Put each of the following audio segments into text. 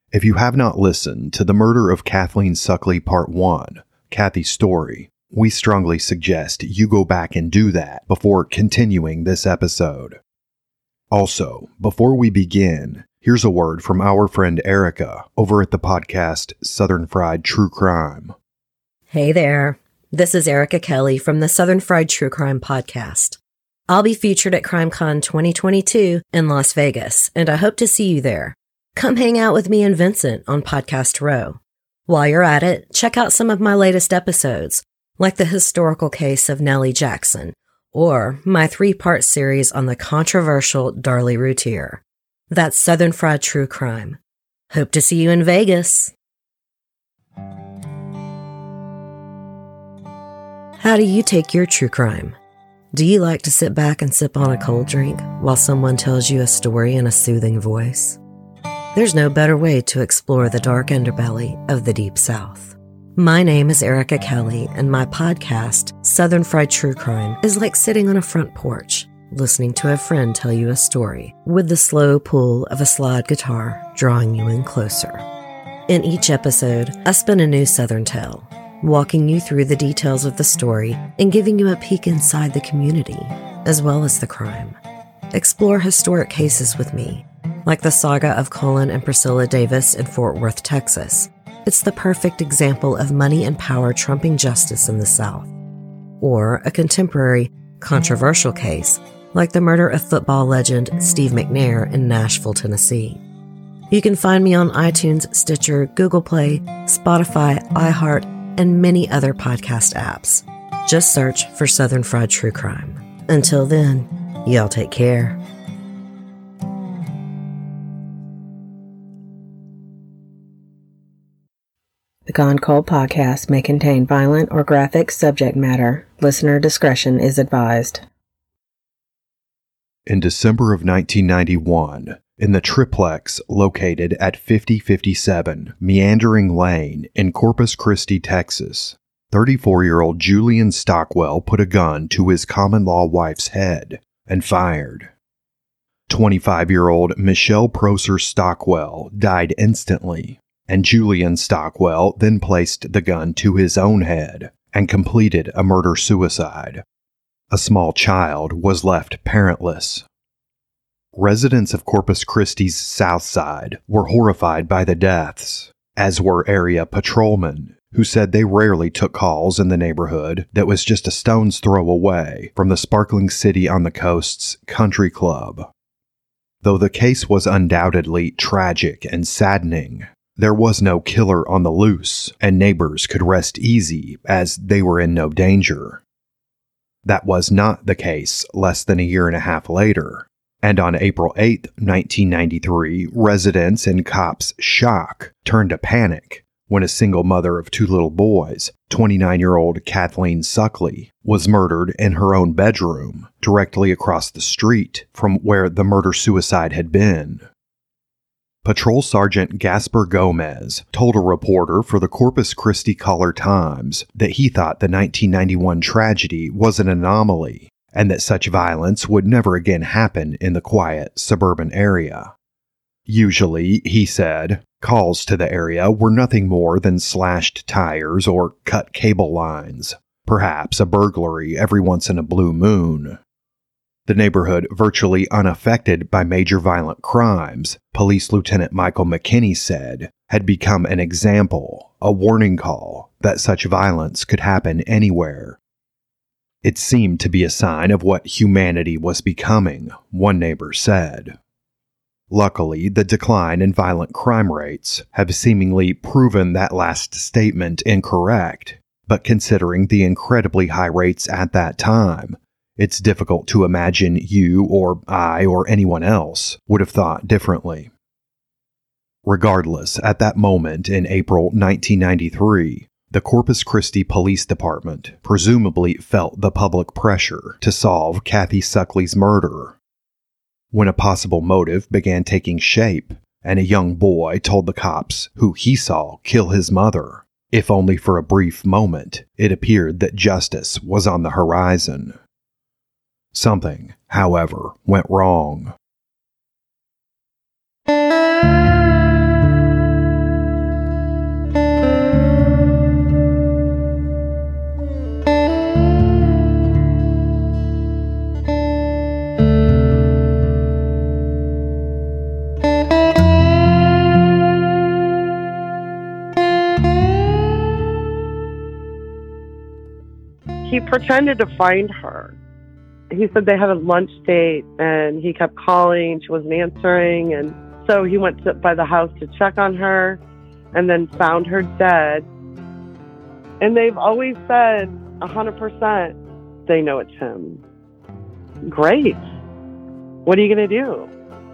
If you have not listened to The Murder of Kathleen Suckley Part 1, Kathy's Story, we strongly suggest you go back and do that before continuing this episode. Also, before we begin, here's a word from our friend Erica over at the podcast Southern Fried True Crime. Hey there. This is Erica Kelly from the Southern Fried True Crime podcast. I'll be featured at CrimeCon 2022 in Las Vegas, and I hope to see you there. Come hang out with me and Vincent on Podcast Row. While you're at it, check out some of my latest episodes, like the historical case of Nellie Jackson, or my 3-part series on the controversial Darlie Routier. That's Southern Fried True Crime. Hope to see you in Vegas. How do you take your true crime? Do you like to sit back and sip on a cold drink while someone tells you a story in a soothing voice? There's no better way to explore the dark underbelly of the Deep South. My name is Erica Kelly, and my podcast, Southern Fried True Crime, is like sitting on a front porch, listening to a friend tell you a story, with the slow pull of a slide guitar drawing you in closer. In each episode, I spin a new Southern tale, walking you through the details of the story and giving you a peek inside the community, as well as the crime. Explore historic cases with me, like the saga of Colin and Priscilla Davis in Fort Worth, Texas. It's the perfect example of money and power trumping justice in the South. Or a contemporary, controversial case, like the murder of football legend Steve McNair in Nashville, Tennessee. You can find me on iTunes, Stitcher, Google Play, Spotify, iHeart, and many other podcast apps. Just search for Southern Fried True Crime. Until then, y'all take care. The Gone Cold podcast may contain violent or graphic subject matter. Listener discretion is advised. In December of 1991, in the triplex located at 5057 Meandering Lane in Corpus Christi, Texas, 34-year-old Julian Stockwell put a gun to his common-law wife's head and fired. 25-year-old Michelle Proser Stockwell died instantly, and Julian Stockwell then placed the gun to his own head and completed a murder-suicide. A small child was left parentless. Residents of Corpus Christi's South Side were horrified by the deaths, as were area patrolmen, who said they rarely took calls in the neighborhood that was just a stone's throw away from the sparkling city on the coast's country club. Though the case was undoubtedly tragic and saddening, there was no killer on the loose, and neighbors could rest easy as they were in no danger. That was not the case less than a year and a half later, and on April 8, 1993, residents and cops' shock turned to panic when a single mother of 2 little boys, 29-year-old Kathleen Suckley, was murdered in her own bedroom, directly across the street from where the murder-suicide had been. Patrol Sergeant Gasper Gomez told a reporter for the Corpus Christi Caller-Times that he thought the 1991 tragedy was an anomaly and that such violence would never again happen in the quiet suburban area. Usually, he said, calls to the area were nothing more than slashed tires or cut cable lines, perhaps a burglary every once in a blue moon. The neighborhood virtually unaffected by major violent crimes, Police Lieutenant Michael McKinney said, had become an example, a warning call that such violence could happen anywhere. It seemed to be a sign of what humanity was becoming, one neighbor said. Luckily, the decline in violent crime rates have seemingly proven that last statement incorrect, but considering the incredibly high rates at that time, it's difficult to imagine you or I or anyone else would have thought differently. Regardless, at that moment in April 1993, the Corpus Christi Police Department presumably felt the public pressure to solve Kathy Suckley's murder. When a possible motive began taking shape, and a young boy told the cops who he saw kill his mother, if only for a brief moment, it appeared that justice was on the horizon. Something, however, went wrong. pretended to find her. He said they had a lunch date, and he kept calling. She wasn't answering, and so he went by the house to check on her and then found her dead. And they've always said 100% they know it's him. Great. What are you going to do?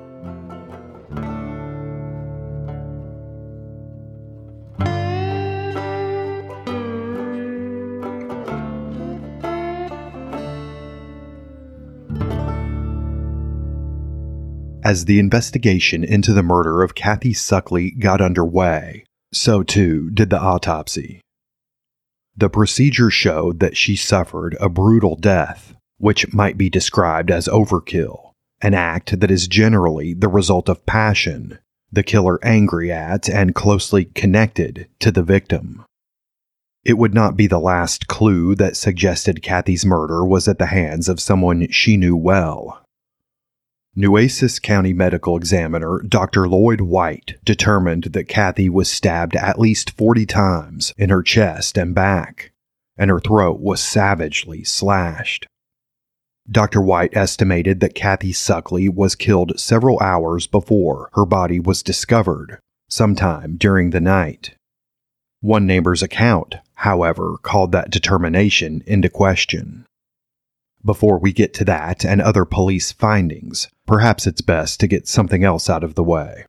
As the investigation into the murder of Kathy Suckley got underway, so too did the autopsy. The procedure showed that she suffered a brutal death, which might be described as overkill, an act that is generally the result of passion, the killer angry at and closely connected to the victim. It would not be the last clue that suggested Kathy's murder was at the hands of someone she knew well. Nueces County Medical Examiner Dr. Lloyd White determined that Kathy was stabbed at least 40 times in her chest and back, and her throat was savagely slashed. Dr. White estimated that Kathy Suckley was killed several hours before her body was discovered, sometime during the night. One neighbor's account, however, called that determination into question. Before we get to that and other police findings, perhaps it's best to get something else out of the way.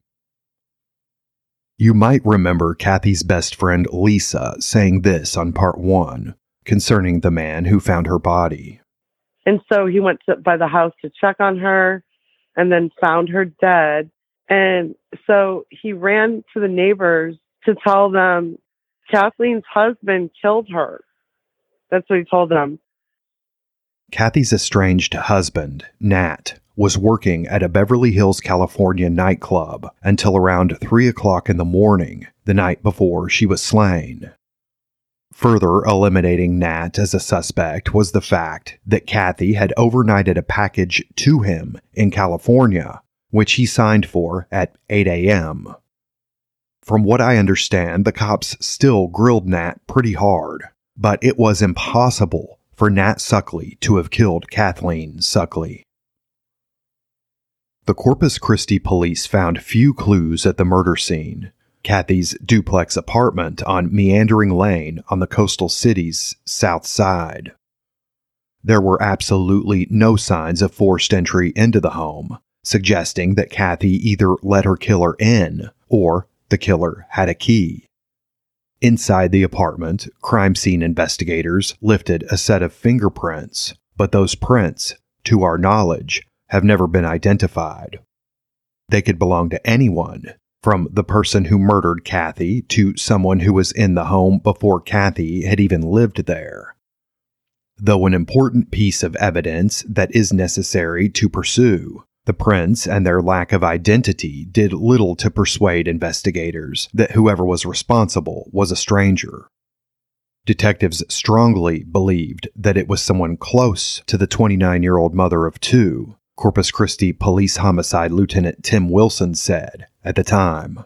You might remember Kathy's best friend Lisa saying this on part 1 concerning the man who found her body. And so he went by the house to check on her and then found her dead. And so he ran to the neighbors to tell them Kathleen's husband killed her. That's what he told them. Kathy's estranged husband, Nat, was working at a Beverly Hills, California nightclub until around 3 o'clock in the morning, the night before she was slain. Further eliminating Nat as a suspect was the fact that Kathy had overnighted a package to him in California, which he signed for at 8 a.m. From what I understand, the cops still grilled Nat pretty hard, but it was impossible for Nat Suckley to have killed Kathleen Suckley. The Corpus Christi police found few clues at the murder scene, Kathy's duplex apartment on Meandering Lane on the coastal city's south side. There were absolutely no signs of forced entry into the home, suggesting that Kathy either let her killer in or the killer had a key. Inside the apartment, crime scene investigators lifted a set of fingerprints, but those prints, to our knowledge, have never been identified. They could belong to anyone, from the person who murdered Kathy to someone who was in the home before Kathy had even lived there. Though an important piece of evidence that is necessary to pursue, the prints and their lack of identity did little to persuade investigators that whoever was responsible was a stranger. Detectives strongly believed that it was someone close to the 29-year-old mother of two, Corpus Christi Police Homicide Lieutenant Tim Wilson said at the time.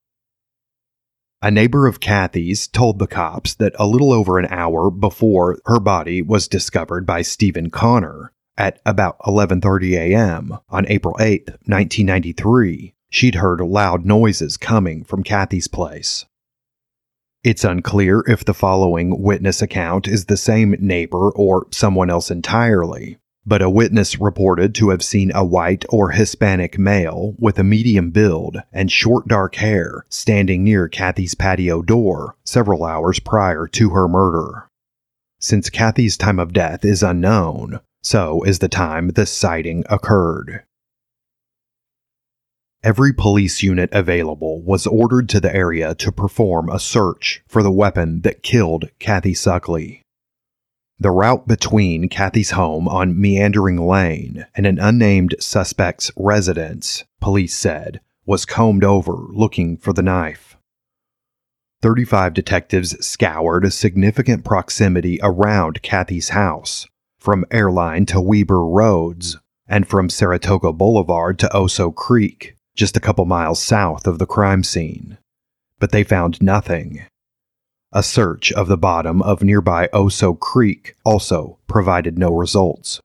A neighbor of Kathy's told the cops that a little over an hour before her body was discovered by Stephen Connor, at about 11:30 a.m. on April 8, 1993, she'd heard loud noises coming from Kathy's place. It's unclear if the following witness account is the same neighbor or someone else entirely, but a witness reported to have seen a white or Hispanic male with a medium build and short dark hair standing near Kathy's patio door several hours prior to her murder. Since Kathy's time of death is unknown, so is the time this sighting occurred. Every police unit available was ordered to the area to perform a search for the weapon that killed Kathy Suckley. The route between Kathy's home on Meandering Lane and an unnamed suspect's residence, police said, was combed over looking for the knife. 35 detectives scoured a significant proximity around Kathy's house, from Airline to Weber Roads, and from Saratoga Boulevard to Oso Creek, just a couple miles south of the crime scene. But they found nothing. A search of the bottom of nearby Oso Creek also provided no results.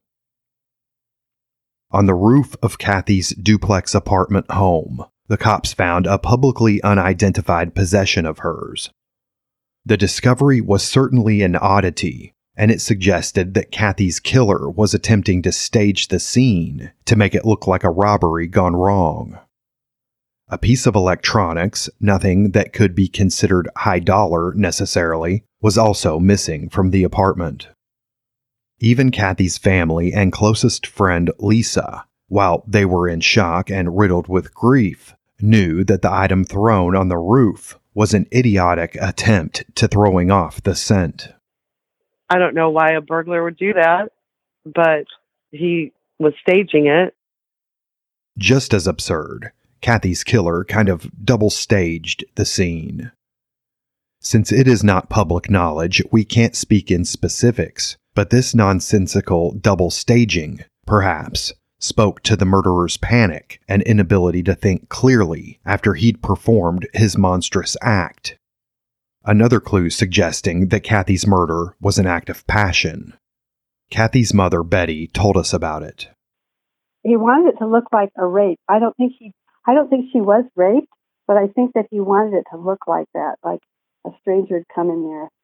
On the roof of Kathy's duplex apartment home, the cops found a publicly unidentified possession of hers. The discovery was certainly an oddity, and it suggested that Kathy's killer was attempting to stage the scene to make it look like a robbery gone wrong. A piece of electronics, nothing that could be considered high dollar necessarily, was also missing from the apartment. Even Kathy's family and closest friend Lisa, while they were in shock and riddled with grief, knew that the item thrown on the roof was an idiotic attempt to throwing off the scent. I don't know why a burglar would do that, but he was staging it. Just as absurd, Kathy's killer kind of double-staged the scene. Since it is not public knowledge, we can't speak in specifics, but this nonsensical double-staging, perhaps, spoke to the murderer's panic and inability to think clearly after he'd performed his monstrous act. Another clue suggesting that Kathy's murder was an act of passion. Kathy's mother, Betty, told us about it. He wanted it to look like a rape. I don't think she was raped, but I think that he wanted it to look like that, like a stranger had come in there.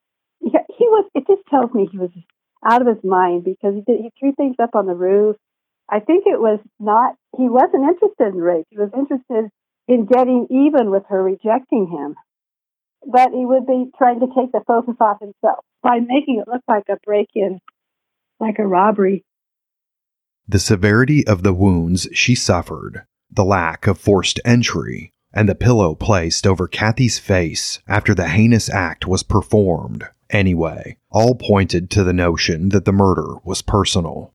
It just tells me he was out of his mind because he threw things up on the roof. I think he wasn't interested in rape. He was interested in getting even with her rejecting him. But he would be trying to take the focus off himself by making it look like a break-in, like a robbery. The severity of the wounds she suffered, the lack of forced entry, and the pillow placed over Kathy's face after the heinous act was performed, anyway, all pointed to the notion that the murder was personal.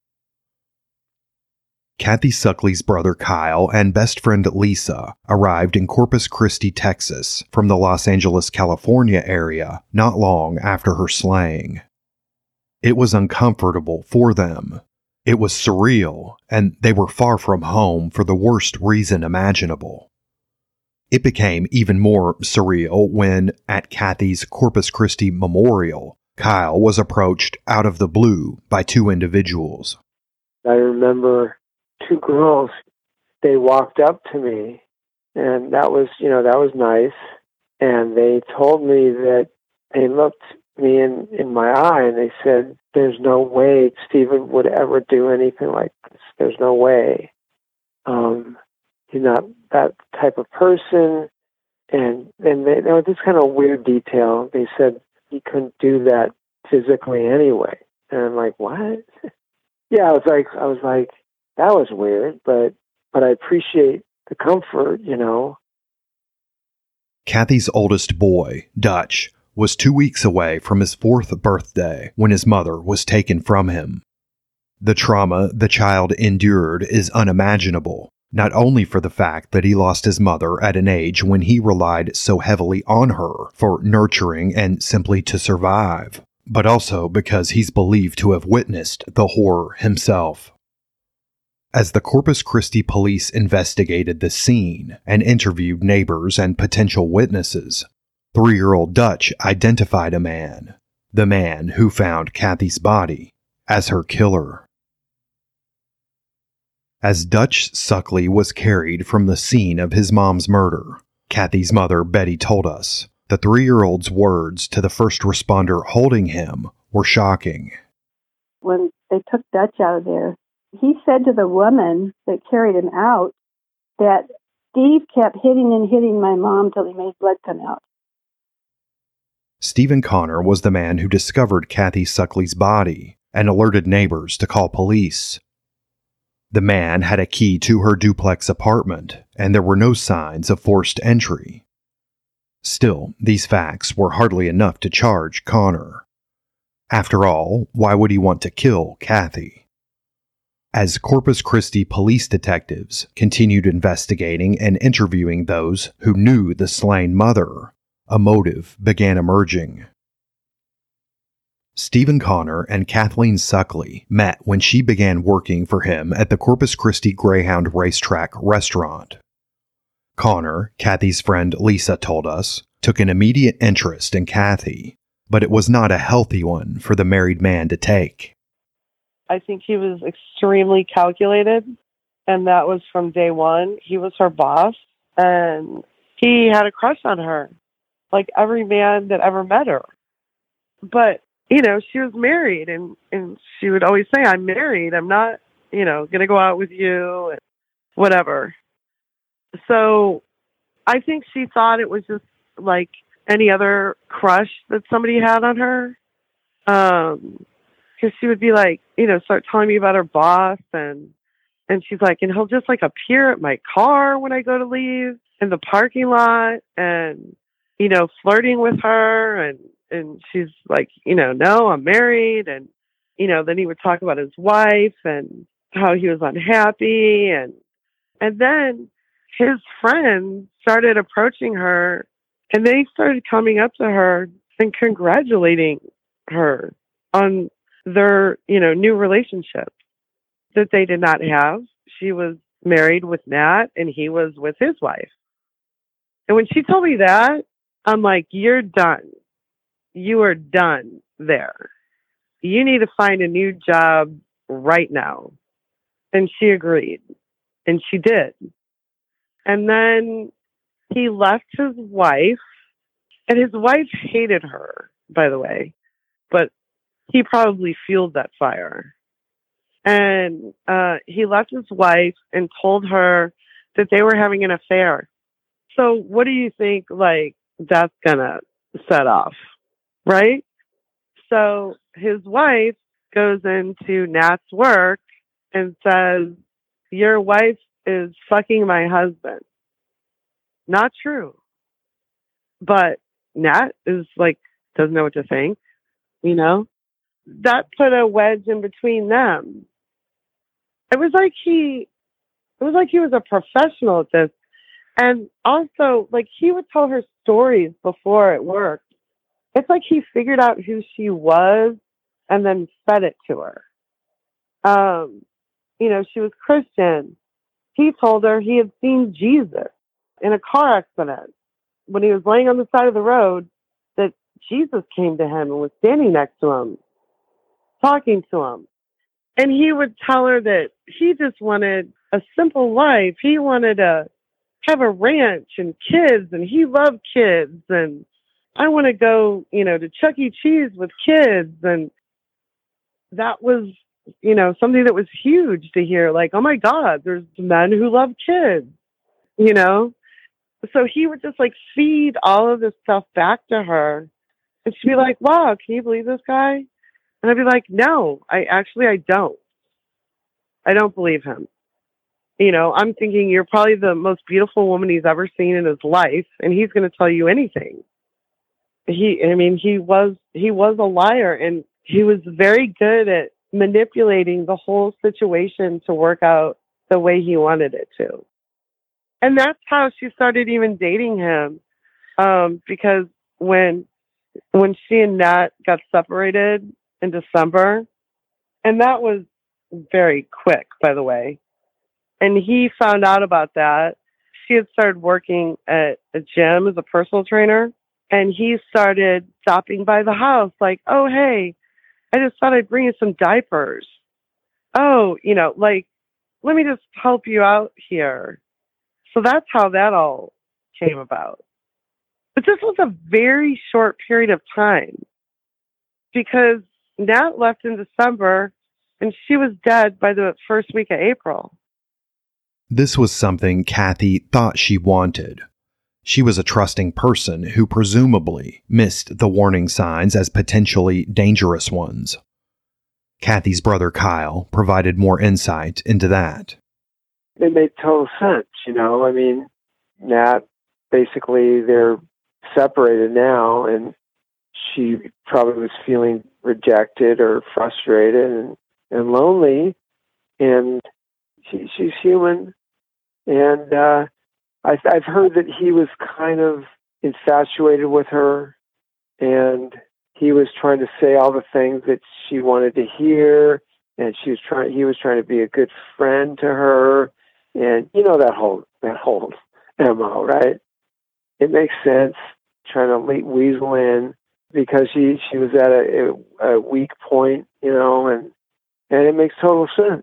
Kathy Suckley's brother Kyle and best friend Lisa arrived in Corpus Christi, Texas, from the Los Angeles, California area not long after her slaying. It was uncomfortable for them. It was surreal, and they were far from home for the worst reason imaginable. It became even more surreal when, at Kathy's Corpus Christi memorial, Kyle was approached out of the blue by two individuals. I remember two girls, they walked up to me, and that was nice. And they told me that they looked me in my eye and they said, "There's no way Stephen would ever do anything like this. There's no way. He's not that type of person." And they were this kind of weird detail. They said he couldn't do that physically anyway. And I'm like, what? Yeah, I was like, that was weird, but I appreciate the comfort, Kathy's oldest boy, Dutch, was 2 weeks away from his 4th birthday when his mother was taken from him. The trauma the child endured is unimaginable, not only for the fact that he lost his mother at an age when he relied so heavily on her for nurturing and simply to survive, but also because he's believed to have witnessed the horror himself. As the Corpus Christi police investigated the scene and interviewed neighbors and potential witnesses, 3-year-old Dutch identified a man, the man who found Kathy's body, as her killer. As Dutch Suckley was carried from the scene of his mom's murder, Kathy's mother, Betty, told us the 3-year-old's words to the first responder holding him were shocking. When they took Dutch out of there, he said to the woman that carried him out that Steve kept hitting my mom till he made blood come out. Stephen Connor was the man who discovered Kathy Suckley's body and alerted neighbors to call police. The man had a key to her duplex apartment, and there were no signs of forced entry. Still, these facts were hardly enough to charge Connor. After all, why would he want to kill Kathy? As Corpus Christi police detectives continued investigating and interviewing those who knew the slain mother, a motive began emerging. Stephen Connor and Kathleen Suckley met when she began working for him at the Corpus Christi Greyhound Racetrack restaurant. Connor, Kathy's friend Lisa told us, took an immediate interest in Kathy, but it was not a healthy one for the married man to take. I think he was extremely calculated, and that was from day one. He was her boss, and he had a crush on her, like every man that ever met her. But, she was married, and she would always say, I'm married. I'm not, going to go out with you, and whatever. So I think she thought it was just like any other crush that somebody had on her. Because she would be like, start telling me about her boss, and she's like, and he'll just like appear at my car when I go to leave in the parking lot, and flirting with her, and she's like, no, I'm married, and then he would talk about his wife and how he was unhappy, and then his friends started approaching her, and they started coming up to her and congratulating her on their, new relationship that they did not have. She was married with Nat, and he was with his wife. And when she told me that, I'm like, you're done. You are done there. You need to find a new job right now. And she agreed. And she did. And then he left his wife, and his wife hated her, by the way, but he probably fueled that fire. And he left his wife and told her that they were having an affair. So what do you think, that's gonna set off, right? So his wife goes into Nat's work and says, your wife is fucking my husband. Not true. But Nat is doesn't know what to think, That put a wedge in between them. It was like he was a professional at this. And also, he would tell her stories before it worked. It's like he figured out who she was and then fed it to her. She was Christian. He told her he had seen Jesus in a car accident when he was laying on the side of the road, that Jesus came to him and was standing next to him, talking to him. And he would tell her that he just wanted a simple life. He wanted to have a ranch and kids, and he loved kids. And I want to go, to Chuck E. Cheese with kids. And that was, something that was huge to hear. Oh my God, there's men who love kids, So he would just feed all of this stuff back to her. And she'd be like, wow, can you believe this guy? And I'd be like, no, I don't. I don't believe him. I'm thinking you're probably the most beautiful woman he's ever seen in his life, and he's going to tell you anything. He was a liar, and he was very good at manipulating the whole situation to work out the way he wanted it to. And that's how she started even dating him, because when she and Nat got separated in December, and that was very quick, by the way, and he found out about that. She had started working at a gym as a personal trainer, and he started stopping by the house oh, hey, I just thought I'd bring you some diapers. Oh, let me just help you out here. So that's how that all came about. But this was a very short period of time, because Nat left in December and she was dead by the first week of April. This was something Kathy thought she wanted. She was a trusting person who presumably missed the warning signs as potentially dangerous ones. Kathy's brother Kyle provided more insight into that. It made total sense, Nat, basically they're separated now, and she probably was feeling rejected or frustrated and lonely, and she's human. And I've heard that he was kind of infatuated with her, and he was trying to say all the things that she wanted to hear, and he was trying to be a good friend to her, and that whole MO, right? It makes sense trying to weasel in because she was at a weak point, and it makes total sense,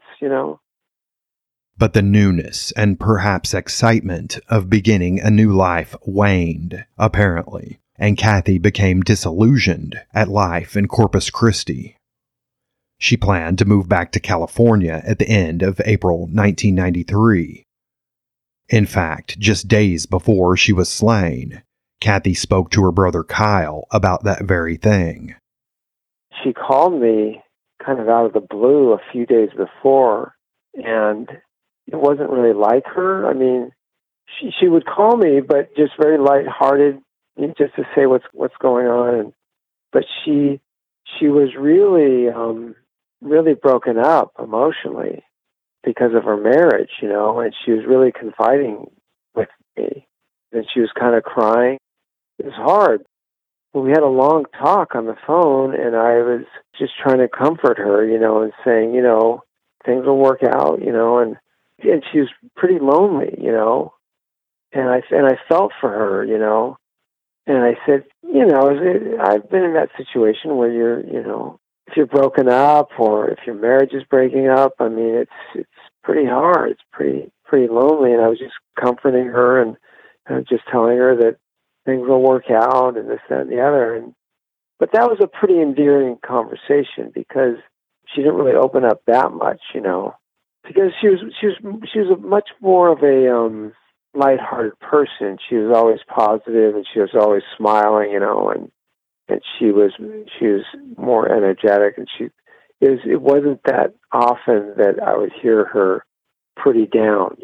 But the newness and perhaps excitement of beginning a new life waned, apparently, and Kathy became disillusioned at life in Corpus Christi. She planned to move back to California at the end of April 1993. In fact, just days before she was slain, Kathy spoke to her brother Kyle about that very thing. She called me kind of out of the blue a few days before, and it wasn't really like her. I mean, she would call me, but just very lighthearted, just to say what's going on. But she was really really broken up emotionally because of her marriage, and she was really confiding with me, and she was kind of crying. It was hard. We had a long talk on the phone, and I was just trying to comfort her, and saying, things will work out, and she was pretty lonely, and I felt for her, and I said, I've been in that situation where you're, if you're broken up or if your marriage is breaking up, I mean, it's pretty hard. It's pretty lonely. And I was just comforting her and just telling her that things will work out and this, that, and the other. But that was a pretty endearing conversation because she didn't really open up that much, because she was a much more of a lighthearted person. She was always positive and she was always smiling, and she was more energetic, and it wasn't that often that I would hear her pretty down,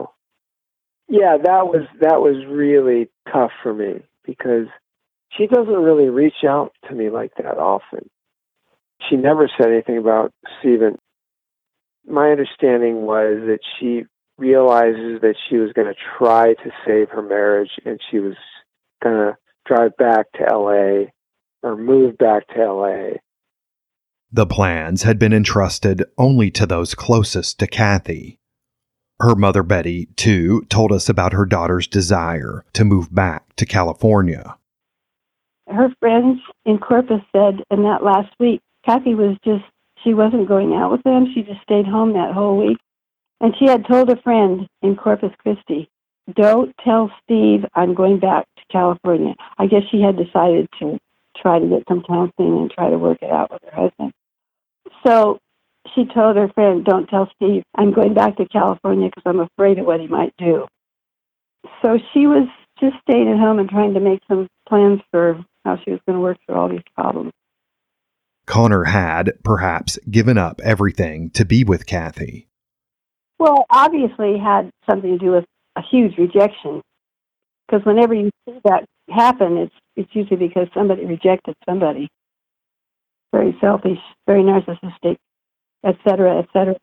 Yeah, that was really tough for me because she doesn't really reach out to me like that often. She never said anything about Stephen. My understanding was that she realizes that she was going to try to save her marriage, and she was going to drive back to LA or move back to LA. The plans had been entrusted only to those closest to Kathy. Her mother, Betty, too, told us about her daughter's desire to move back to California. Her friends in Corpus said in that last week, Kathy she wasn't going out with them. She just stayed home that whole week. And she had told a friend in Corpus Christi, don't tell Steve I'm going back to California. I guess she had decided to try to get some counseling and try to work it out with her husband. So she told her friend, don't tell Steve I'm going back to California because I'm afraid of what he might do. So she was just staying at home and trying to make some plans for how she was going to work through all these problems. Connor had, perhaps, given up everything to be with Kathy. Well, obviously had something to do with a huge rejection. Because whenever you see that happen, it's usually because somebody rejected somebody. Very selfish, very narcissistic, etc., etc.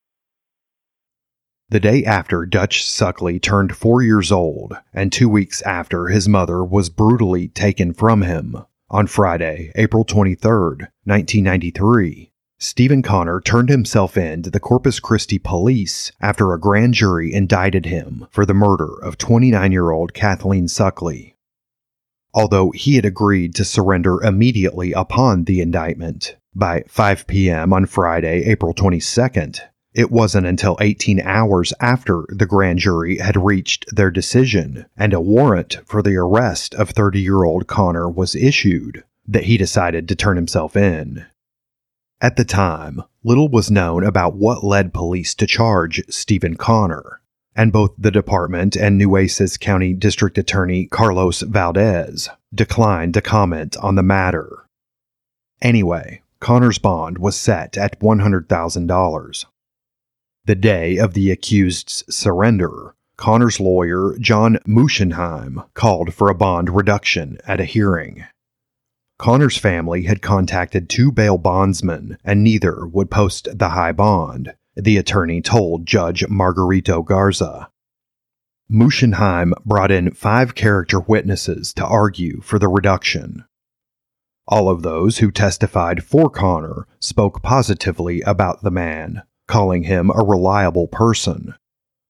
The day after Dutch Suckley turned 4 years old, and 2 weeks after his mother was brutally taken from him, on Friday, April 23rd, 1993, Stephen Connor turned himself in to the Corpus Christi police after a grand jury indicted him for the murder of 29-year-old Kathleen Suckley. Although he had agreed to surrender immediately upon the indictment, by 5 p.m. on Friday, April 22nd, it wasn't until 18 hours after the grand jury had reached their decision and a warrant for the arrest of 30-year-old Connor was issued that he decided to turn himself in. At the time, little was known about what led police to charge Stephen Connor, and both the department and Nueces County District Attorney Carlos Valdez declined to comment on the matter. Anyway, Connor's bond was set at $100,000. The day of the accused's surrender, Connor's lawyer, John Muschenheim, called for a bond reduction at a hearing. Connor's family had contacted 2 bail bondsmen, and neither would post the high bond, the attorney told Judge Margarito Garza. Muschenheim brought in 5 character witnesses to argue for the reduction. All of those who testified for Connor spoke positively about the man, calling him a reliable person.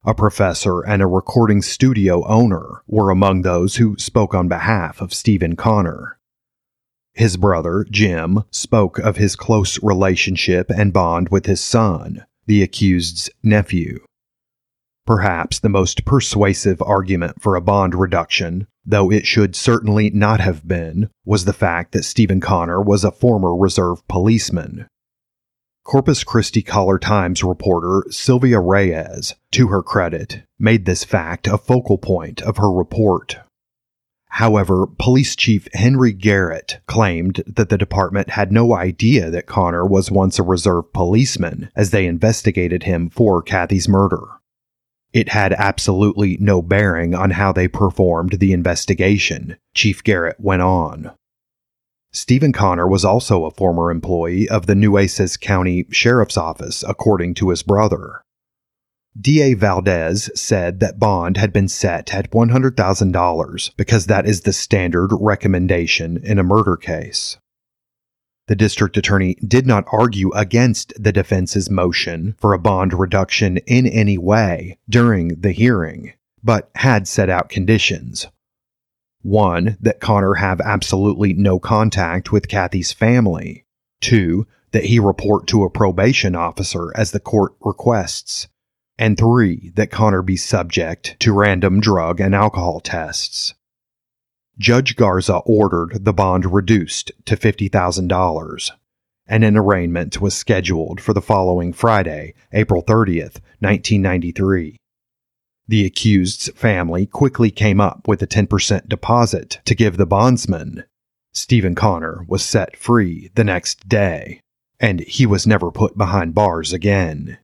a professor, and a recording studio owner were among those who spoke on behalf of Stephen Connor. His brother, Jim, spoke of his close relationship and bond with his son, the accused's nephew. Perhaps the most persuasive argument for a bond reduction, though it should certainly not have been, was the fact that Stephen Connor was a former reserve policeman. Corpus Christi Caller-Times reporter Sylvia Reyes, to her credit, made this fact a focal point of her report. However, Police Chief Henry Garrett claimed that the department had no idea that Connor was once a reserve policeman as they investigated him for Kathy's murder. It had absolutely no bearing on how they performed the investigation, Chief Garrett went on. Stephen Connor was also a former employee of the Nueces County Sheriff's Office, according to his brother. D.A. Valdez said that bond had been set at $100,000 because that is the standard recommendation in a murder case. The district attorney did not argue against the defense's motion for a bond reduction in any way during the hearing, but had set out conditions. 1, that Connor have absolutely no contact with Kathy's family. 2, that he report to a probation officer as the court requests. And 3, that Connor be subject to random drug and alcohol tests. Judge Garza ordered the bond reduced to $50,000, and an arraignment was scheduled for the following Friday, April 30th, 1993. The accused's family quickly came up with a 10% deposit to give the bondsman. Stephen Connor was set free the next day, and he was never put behind bars again.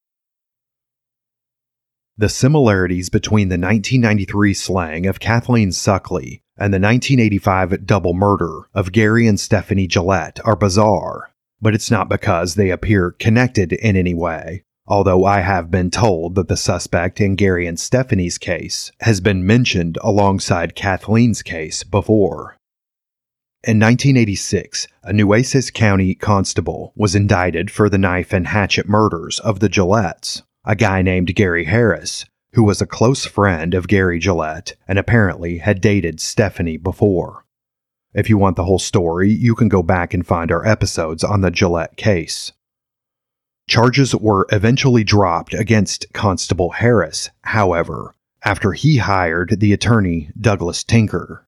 The similarities between the 1993 slaying of Kathleen Suckley and the 1985 double murder of Gary and Stephanie Gillette are bizarre, but it's not because they appear connected in any way. Although I have been told that the suspect in Gary and Stephanie's case has been mentioned alongside Kathleen's case before. In 1986, a Nueces County constable was indicted for the knife and hatchet murders of the Gillettes, a guy named Gary Harris, who was a close friend of Gary Gillette and apparently had dated Stephanie before. If you want the whole story, you can go back and find our episodes on the Gillette case. Charges were eventually dropped against Constable Harris, however, after he hired the attorney Douglas Tinker.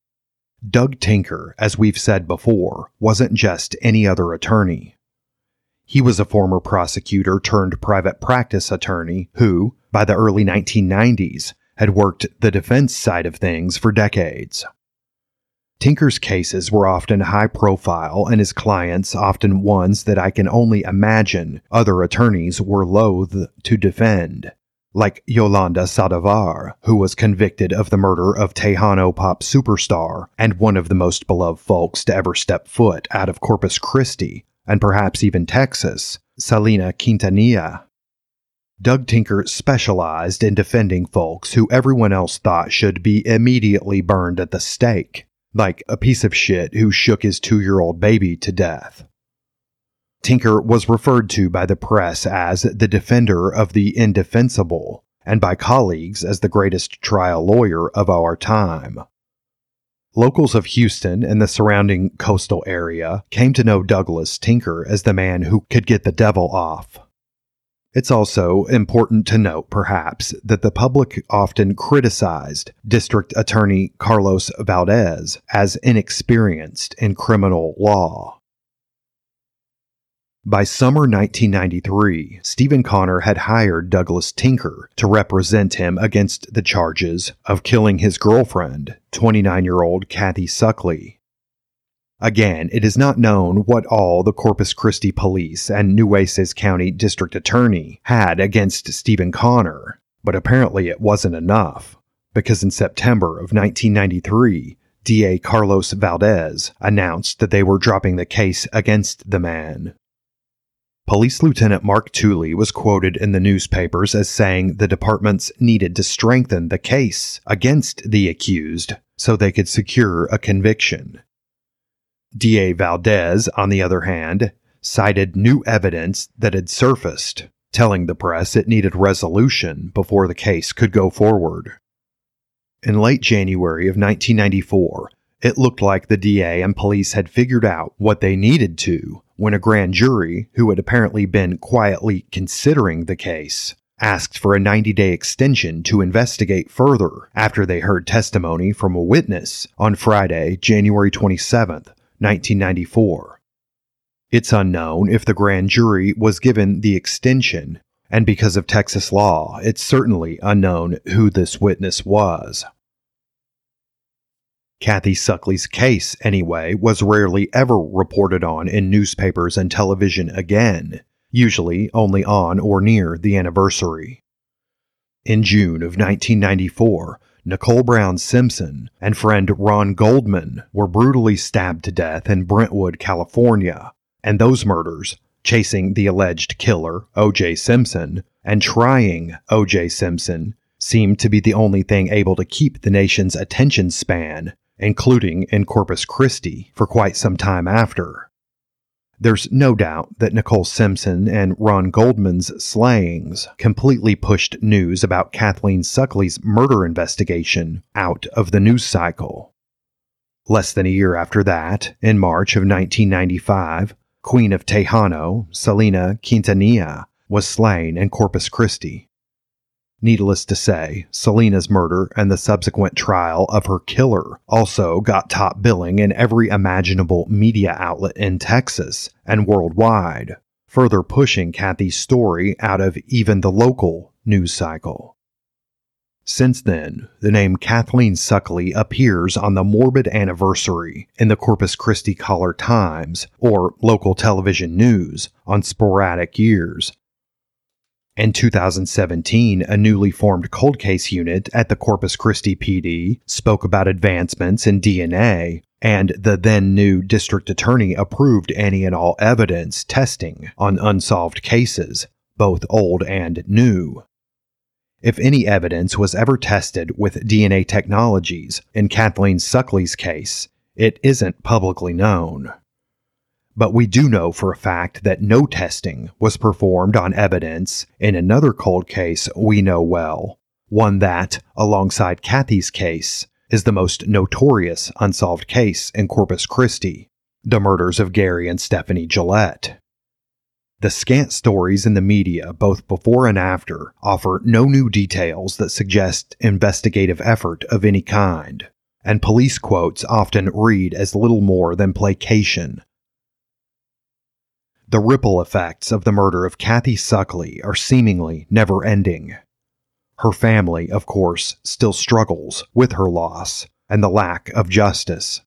Doug Tinker, as we've said before, wasn't just any other attorney. He was a former prosecutor turned private practice attorney who, by the early 1990s, had worked the defense side of things for decades. Tinker's cases were often high profile and his clients often ones that I can only imagine other attorneys were loath to defend, like Yolanda Sadavar, who was convicted of the murder of Tejano pop superstar and one of the most beloved folks to ever step foot out of Corpus Christi, and perhaps even Texas, Selena Quintanilla. Doug Tinker specialized in defending folks who everyone else thought should be immediately burned at the stake, like a piece of shit who shook his 2-year-old baby to death. Tinker was referred to by the press as the defender of the indefensible, and by colleagues as the greatest trial lawyer of our time. Locals of Houston and the surrounding coastal area came to know Douglas Tinker as the man who could get the devil off. It's also important to note, perhaps, that the public often criticized District Attorney Carlos Valdez as inexperienced in criminal law. By summer 1993, Stephen Connor had hired Douglas Tinker to represent him against the charges of killing his girlfriend, 29-year-old Kathy Suckley. Again, it is not known what all the Corpus Christi Police and Nueces County District Attorney had against Stephen Connor, but apparently it wasn't enough, because in September of 1993, DA Carlos Valdez announced that they were dropping the case against the man. Police Lieutenant Mark Tooley was quoted in the newspapers as saying the departments needed to strengthen the case against the accused so they could secure a conviction. D.A. Valdez, on the other hand, cited new evidence that had surfaced, telling the press it needed resolution before the case could go forward. In late January of 1994, it looked like the DA and police had figured out what they needed to when a grand jury, who had apparently been quietly considering the case, asked for a 90-day extension to investigate further after they heard testimony from a witness on Friday, January 27, 1994. It's unknown if the grand jury was given the extension, and because of Texas law, it's certainly unknown who this witness was. Kathy Suckley's case, anyway, was rarely ever reported on in newspapers and television again, usually only on or near the anniversary. In June of 1994, Nicole Brown Simpson and friend Ron Goldman were brutally stabbed to death in Brentwood, California, and those murders, chasing the alleged killer, O.J. Simpson, and trying O.J. Simpson, seemed to be the only thing able to keep the nation's attention span, including in Corpus Christi, for quite some time after. There's no doubt that Nicole Simpson and Ron Goldman's slayings completely pushed news about Kathleen Suckley's murder investigation out of the news cycle. Less than a year after that, in March of 1995, Queen of Tejano, Selena Quintanilla, was slain in Corpus Christi. Needless to say, Selena's murder and the subsequent trial of her killer also got top billing in every imaginable media outlet in Texas and worldwide, further pushing Kathy's story out of even the local news cycle. Since then, the name Kathleen Suckley appears on the morbid anniversary in the Corpus Christi Caller-Times or local television news on sporadic years. In 2017, a newly formed cold case unit at the Corpus Christi PD spoke about advancements in DNA, and the then-new district attorney approved any and all evidence testing on unsolved cases, both old and new. If any evidence was ever tested with DNA technologies in Kathleen Suckley's case, it isn't publicly known. But we do know for a fact that no testing was performed on evidence in another cold case we know well, one that, alongside Kathy's case, is the most notorious unsolved case in Corpus Christi, the murders of Gary and Stephanie Gillette. The scant stories in the media, both before and after, offer no new details that suggest investigative effort of any kind, and police quotes often read as little more than placation. The ripple effects of the murder of Kathy Suckley are seemingly never-ending. Her family, of course, still struggles with her loss and the lack of justice.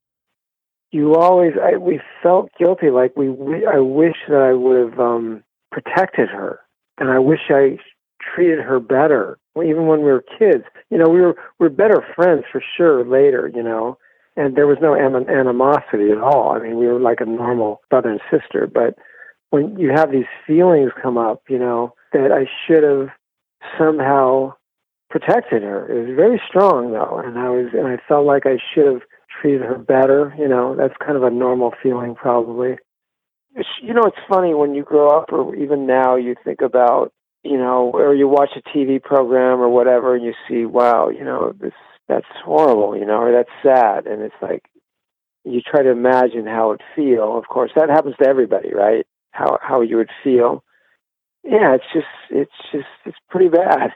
We felt guilty, like I wish that I would have protected her, and I wish I treated her better, even when we were kids. We were better friends for sure later, and there was no animosity at all. I mean, we were like a normal brother and sister, but when you have these feelings come up, that I should have somehow protected her. It was very strong, though, and I felt like I should have treated her better. That's kind of a normal feeling, probably. It's funny when you grow up, or even now, you think about, or you watch a TV program or whatever, and you see, wow, that's horrible, or that's sad, and it's like you try to imagine how it'd feel. Of course, that happens to everybody, right? How you would feel. Yeah, it's pretty bad.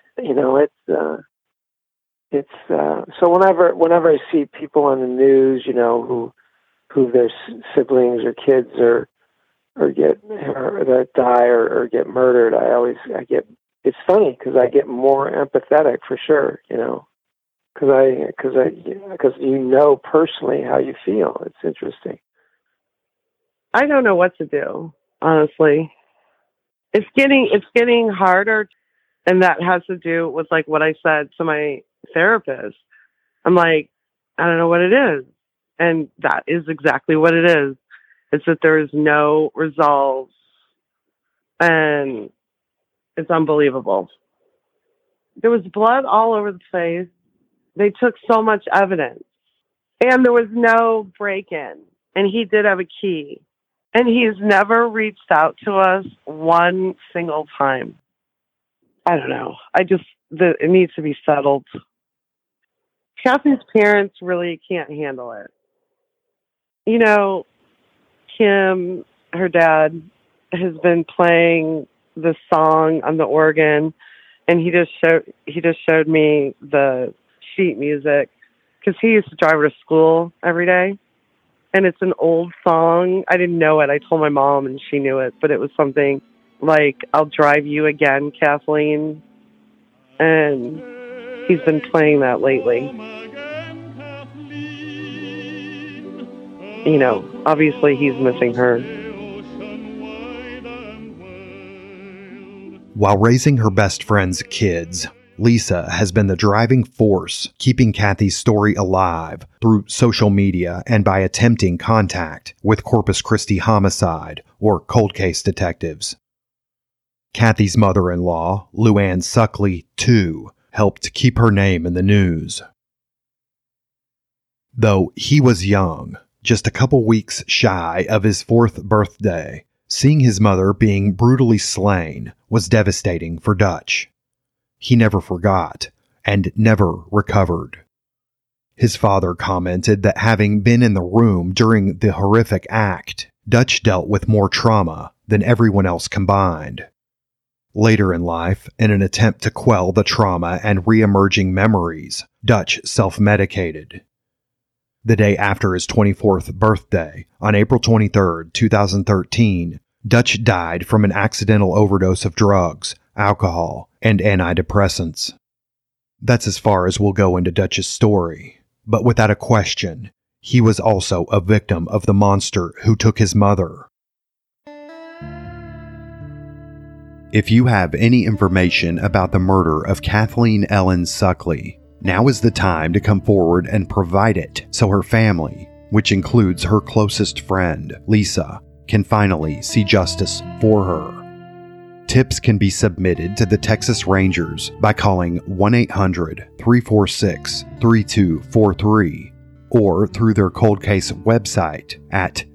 So whenever I see people on the news, who their siblings or kids or that die or get murdered, it's funny because I get more empathetic for sure, because personally how you feel. It's interesting. I don't know what to do, honestly. It's getting harder, and that has to do with like what I said to my therapist. I'm like, I don't know what it is. And that is exactly what it is. It's that there is no resolve, and it's unbelievable. There was blood all over the place. They took so much evidence, and there was no break-in, and he did have a key, and he's never reached out to us one single time. I don't know. It needs to be settled. Kathy's parents really can't handle it. You know, Kim, her dad, has been playing this song on the organ, and he just showed me the sheet music because he used to drive her to school every day, and it's an old song. I didn't know it. I told my mom, and she knew it, but it was something like "I'll Drive You Again, Kathleen," and he's been playing that lately. You know, obviously he's missing her. While raising her best friend's kids, Lisa has been the driving force keeping Kathy's story alive through social media and by attempting contact with Corpus Christi homicide or cold case detectives. Kathy's mother-in-law, Luann Suckley, too, helped keep her name in the news. Though he was young, just a couple weeks shy of his 4th birthday, seeing his mother being brutally slain was devastating for Dutch. He never forgot and never recovered. His father commented that having been in the room during the horrific act, Dutch dealt with more trauma than everyone else combined. Later in life, in an attempt to quell the trauma and re-emerging memories, Dutch self-medicated. The day after his 24th birthday, on April 23, 2013, Dutch died from an accidental overdose of drugs, alcohol, and antidepressants. That's as far as we'll go into Dutch's story, but without a question, he was also a victim of the monster who took his mother. If you have any information about the murder of Kathleen Ellen Suckley, now is the time to come forward and provide it so her family, which includes her closest friend, Lisa, can finally see justice for her. Tips can be submitted to the Texas Rangers by calling 1-800-346-3243 or through their cold case website at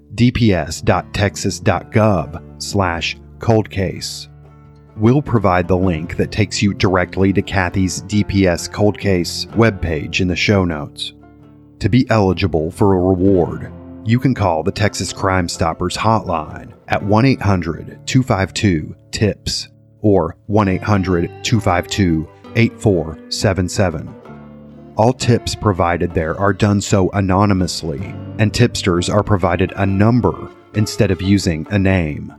dps.texas.gov/coldcase. We'll provide the link that takes you directly to Kathy's DPS Cold Case webpage in the show notes. To be eligible for a reward, you can call the Texas Crime Stoppers hotline at 1-800-252-TIPS or 1-800-252-8477. All tips provided there are done so anonymously, and tipsters are provided a number instead of using a name.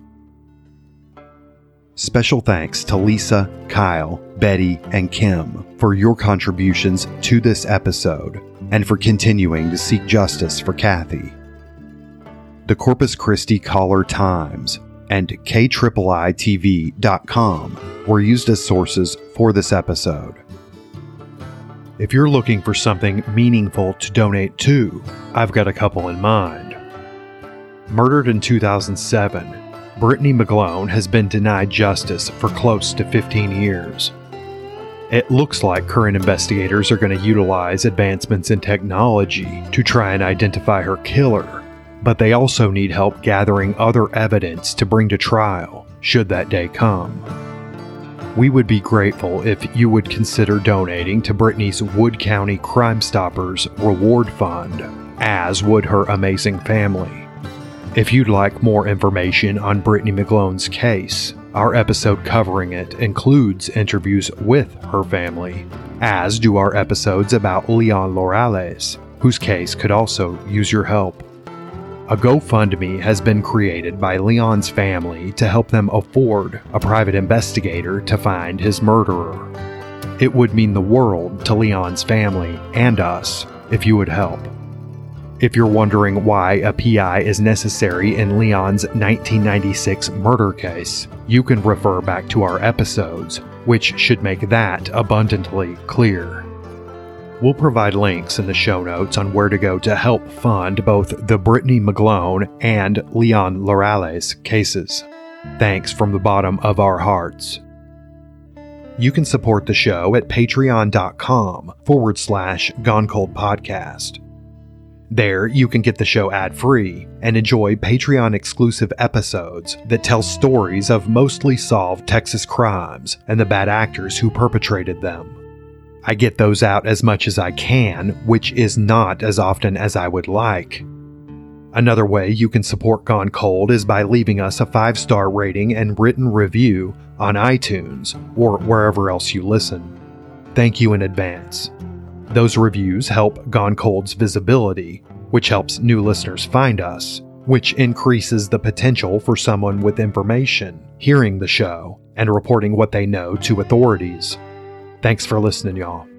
Special thanks to Lisa, Kyle, Betty, and Kim for your contributions to this episode and for continuing to seek justice for Kathy. The Corpus Christi Caller-Times and KIIITV.com were used as sources for this episode. If you're looking for something meaningful to donate to, I've got a couple in mind. Murdered in 2007, Brittany McGlone has been denied justice for close to 15 years. It looks like current investigators are going to utilize advancements in technology to try and identify her killer, but they also need help gathering other evidence to bring to trial, should that day come. We would be grateful if you would consider donating to Brittany's Wood County Crime Stoppers Reward Fund, as would her amazing family. If you'd like more information on Brittany McGlone's case, our episode covering it includes interviews with her family, as do our episodes about Leon Lorales, whose case could also use your help. A GoFundMe has been created by Leon's family to help them afford a private investigator to find his murderer. It would mean the world to Leon's family and us if you would help. If you're wondering why a PI is necessary in Leon's 1996 murder case, you can refer back to our episodes, which should make that abundantly clear. We'll provide links in the show notes on where to go to help fund both the Brittany McGlone and Leon Lorales cases. Thanks from the bottom of our hearts. You can support the show at patreon.com/Gone Cold Podcast. There, you can get the show ad-free and enjoy Patreon-exclusive episodes that tell stories of mostly solved Texas crimes and the bad actors who perpetrated them. I get those out as much as I can, which is not as often as I would like. Another way you can support Gone Cold is by leaving us a 5-star rating and written review on iTunes or wherever else you listen. Thank you in advance. Those reviews help Gone Cold's visibility, which helps new listeners find us, which increases the potential for someone with information hearing the show and reporting what they know to authorities. Thanks for listening, y'all.